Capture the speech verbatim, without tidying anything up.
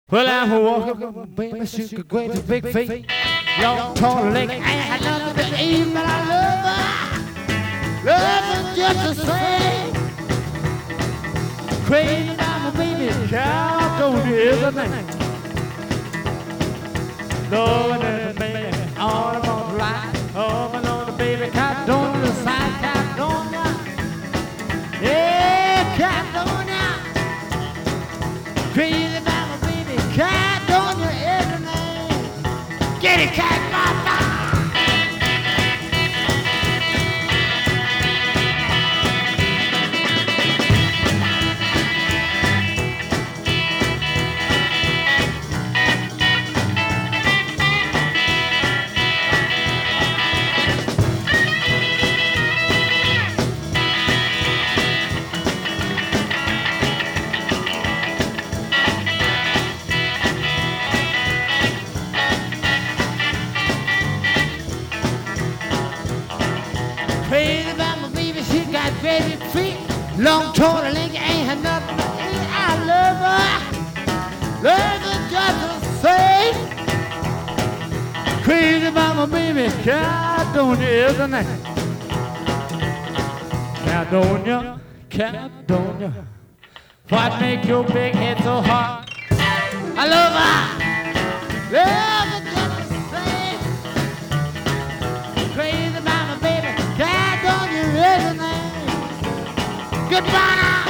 Well, I'm walking, baby, she could great to big feet, long, tall leg. I ain't had nothing but eat, but I love her. Love her just the same. Crazy about my baby, child, don't you ever name. Lord, and the baby, all I'm on the line. Oh, my Lord, the baby, cat, don't the side, cat, don't ya. Yeah, cat, don't ya. Crazy about cat, don't you ever name. Get it, cat, mama. Crazy about my baby, she got baby feet, long, tall, and lanky, ain't had nothing to eat. I love her, love her just the same. Crazy about my baby, Caledonia is the name. Caledonia, Caledonia, what make your big head so hard? I love her, love her just the same. Crazy about my baby, God, don't you really name? Goodbye now.